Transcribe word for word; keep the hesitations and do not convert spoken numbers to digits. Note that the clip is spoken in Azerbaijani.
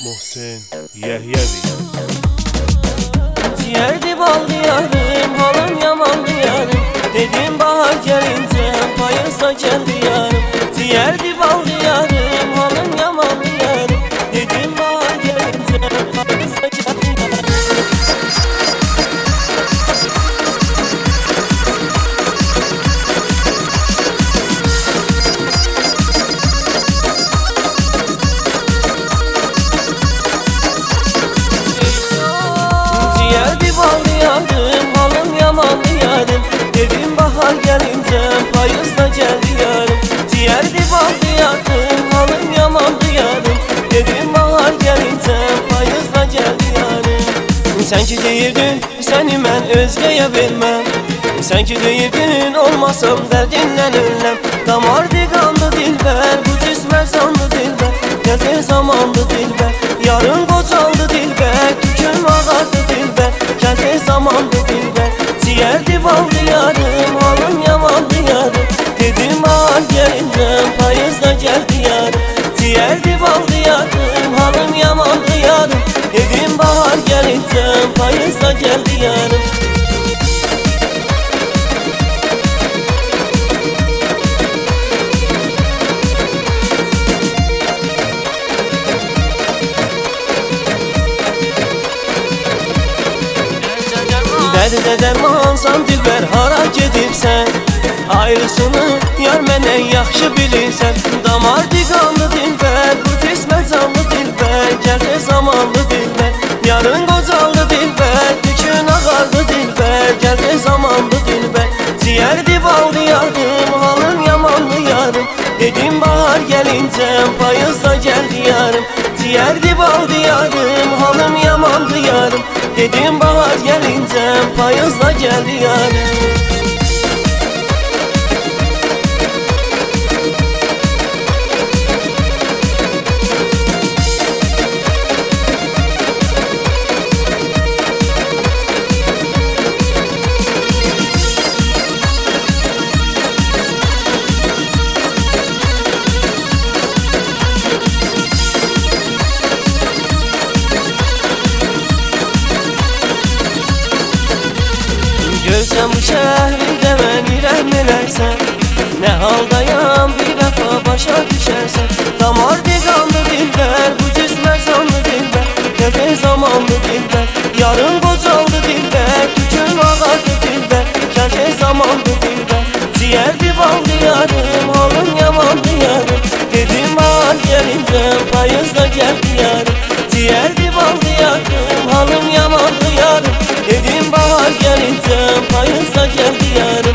Muhsin Yehyevi. Ciğerdi baldı yarım, halım yamandı yarım. Dedim bahar gelince payızla geldi yarım. Ciğerdi baldı yarım, halım yamandı yarım. Dedim bahar gelince payızla geldi yarım. Ciğerdi baldı yarım, halım yamandı yarım. Dedim bahar gelince payızla geldi yarım. Ciğerdi baldı yarım, halım yamandı yarım. Dedim bahar gelince payızla geldi yarım. Sen ki deyirdin, seni mən özgəyə verməm. Sen ki deyirdin, olmasam dərdindən öləm. Damardı qandı dilbər, bu cismə sandı dilbər. Ne tez zamandı dilbər, yarın qocaldı dilbər. Tüküm ağardı dilbər, ne tez zamandı dilbər. Ciğerdi baldı yarım, halım yamandı yarım. Dedim bahar gelince payızla geldi yarım. Ciğerdi baldı yarım, halım yamandı yarım. Dedim bahar gelince payızla geldi yarım. Dərdə dərmansan dilbər, hara gedirsən? Ayrısını yar məndən yaxşı bilirsən. Damardı qanlı dilbər, bu cismə canlı dilbər. Gəldi zamanlı dilbər, yarın qocaldı dilbər. Tükün ağardı dilbər, gəldi zamanlı dilbər. Ciğerdi baldı yarım, halım yamandı yarım. Dedim bahar gelince payızla geldi yarım. Ciğerdi baldı yarım, halım yamandı yarım. Dedim bahar gelince payızla geldi yarım. Görsəm bu şəhərdə məni rəhm elərsən. Nə haldayam bir vəfa başa düşərsən. Damardı qanlı dilbər, bu cismə canlı dilbər. Ne tez zamanlı dilbər, yarın qocaldı dilbər. Tükün ağardı dilbər, ne tez zamanlı dilbər. Ciğerdi baldı yarım, halım yamandı yarım. Dedim bahar gelince payızla geldi yarım. Ciğerdi baldı yarım, halım yamandı yarım. Dedim bahar gelince payızla geldi yarım.